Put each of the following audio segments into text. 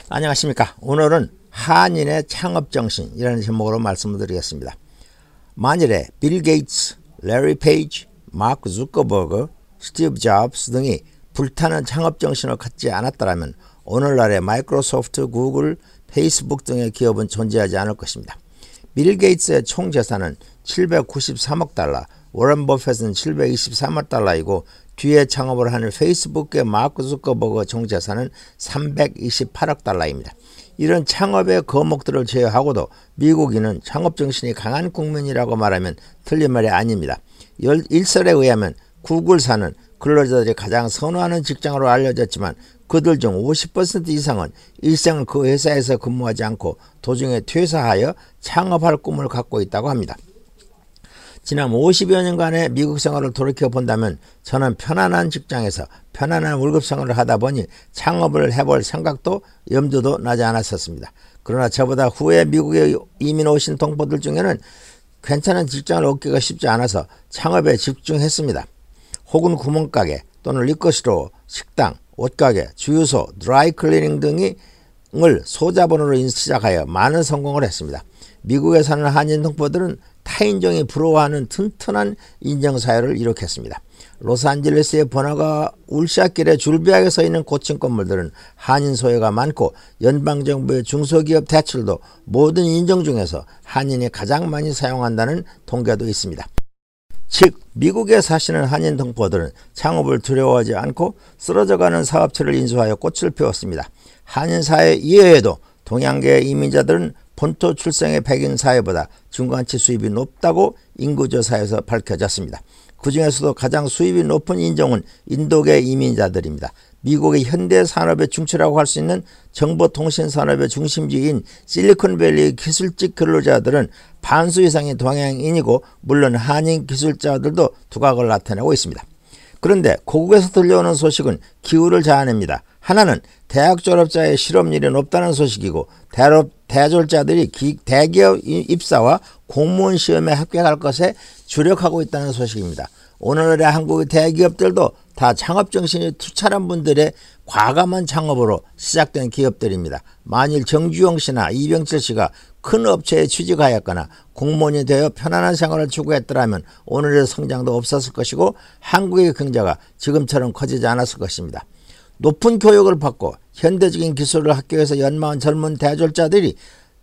안녕하십니까. 오늘은 한인의 창업정신이라는 제목으로 말씀을 드리겠습니다. 만일에 빌 게이츠, 레리 페이지, 마크 zuckerberg, 스티브 잡스 등이 불타는 창업정신을 갖지 않았더라면 오늘날의 마이크로소프트, 구글, 페이스북 등의 기업은 존재하지 않을 것입니다. 빌 게이츠의 총 재산은 793억 달러, 워런 버핏은 723억 달러이고 뒤에 창업을 하는 페이스북의 마크 zuckerberg 총 재산은 328억 달러입니다. 이런 창업의 거목들을 제외하고도 미국인은 창업정신이 강한 국민이라고 말하면 틀린 말이 아닙니다. 일설에 의하면 구글사는 근로자들이 가장 선호하는 직장으로 알려졌지만 그들 중 50% 이상은 일생을 그 회사에서 근무하지 않고 도중에 퇴사하여 창업할 꿈을 갖고 있다고 합니다. 지난 50여 년간의 미국 생활을 돌이켜본다면 저는 편안한 직장에서 편안한 월급 생활을 하다 보니 창업을 해볼 생각도 염두도 나지 않았었습니다. 그러나 저보다 후에 미국에 이민 오신 동포들 중에는 괜찮은 직장을 얻기가 쉽지 않아서 창업에 집중했습니다. 혹은 구멍가게 또는 리커스토어, 식당, 옷가게, 주유소, 드라이클리닝 등을 소자본으로 시작하여 많은 성공을 했습니다. 미국에 사는 한인 동포들은 타인종이 부러워하는 튼튼한 인정사회를 이룩했습니다. 로스앤젤레스의 번화가 울샷길에 줄비하게 서 있는 고층 건물들은 한인 소유가 많고 연방정부의 중소기업 대출도 모든 인종 중에서 한인이 가장 많이 사용한다는 통계도 있습니다. 즉 미국에 사시는 한인 동포들은 창업을 두려워하지 않고 쓰러져가는 사업체를 인수하여 꽃을 피웠습니다. 한인 사회 이외에도 동양계의 이민자들은 본토 출생의 백인 사회보다 중간치 수입이 높다고 인구조사에서 밝혀졌습니다. 그 중에서도 가장 수입이 높은 인종은 인도계 이민자들입니다. 미국의 현대 산업의 중추라고 할 수 있는 정보통신 산업의 중심지인 실리콘밸리 기술직 근로자들은 반수 이상이 동양인이고 물론 한인 기술자들도 두각을 나타내고 있습니다. 그런데 고국에서 들려오는 소식은 기후를 자아냅니다. 하나는 대학 졸업자의 실업률이 높다는 소식이고 대졸자들이 대기업 입사와 공무원 시험에 합격할 것에 주력하고 있다는 소식입니다. 오늘날의 한국의 대기업들도 다 창업정신이 투철한 분들의 과감한 창업으로 시작된 기업들입니다. 만일 정주영 씨나 이병철 씨가 큰 업체에 취직하였거나 공무원이 되어 편안한 생활을 추구했더라면 오늘의 성장도 없었을 것이고 한국의 경제가 지금처럼 커지지 않았을 것입니다. 높은 교육을 받고 현대적인 기술을 학교에서 연마한 젊은 대졸자들이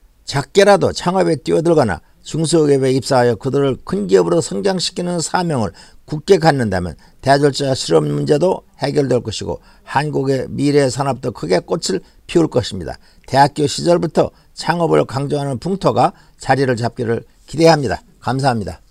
작게라도 창업에 뛰어들거나 중소기업에 입사하여 그들을 큰 기업으로 성장시키는 사명을 굳게 갖는다면 대졸자 실업 문제도 해결될 것이고 한국의 미래 산업도 크게 꽃을 피울 것입니다. 대학교 시절부터 창업을 강조하는 풍토가 자리를 잡기를 기대합니다. 감사합니다.